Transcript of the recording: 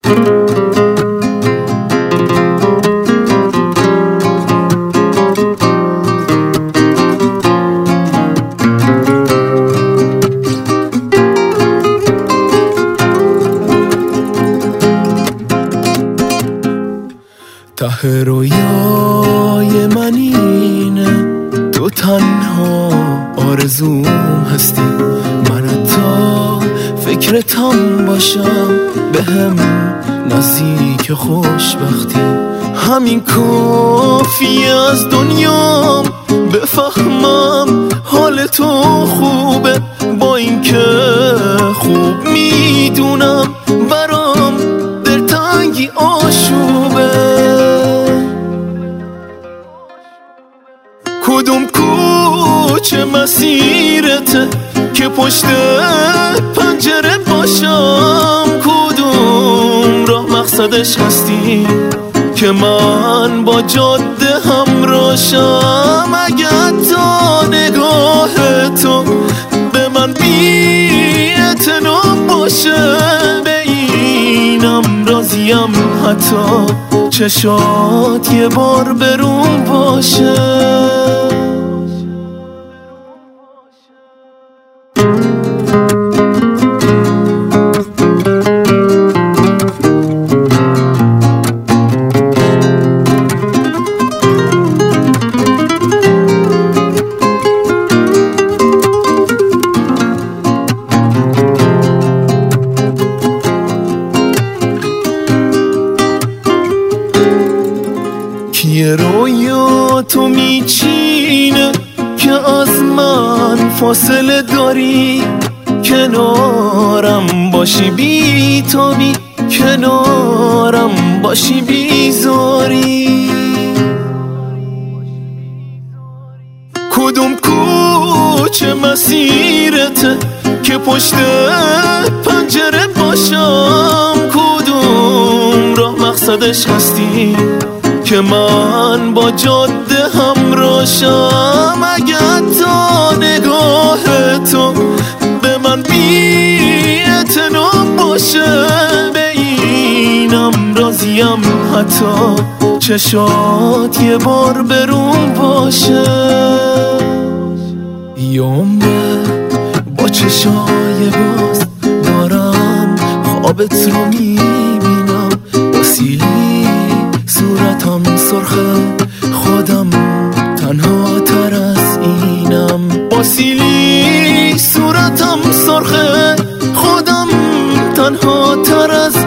ته رویای من اینه تو تنها آرزوم هستی، من حتی فکرتم باشم بهم نزدیک خوشبختی. همین کافی از دنیام بفهمم حال تو خوبه، با اینکه خوب میدونم برام دلتنگی آشوبه. کدوم کوچه مسیرته که پشت پنجره باشم، کدوم راه مقصدش هستی که من با جاده همراشم. اگه تا نگاه تو به من بی‌اعتنا باشه، به اینم راضیم حتی چشات یه بار برون باشه. یه رویا تو میچینه که از من فاصله داری، کنارم باشی بی تو بی، کنارم باشی بیزاری. کدوم کوچه مسیرته که پشت پنجره باشم، کدوم راه مقصدش هستی که من با جاده همراشم. اگه تا نگاه تو به من بی‌اعتنا باشه، به اینم راضیم حتی چشات یه بار برون باشه. یه عمره با چشای باز دارم خوابت رو میبینم، با سیلی صورتم سرخه خودم تنها تر از اینم، با سیلی صورتم سرخه خودم تنها تر از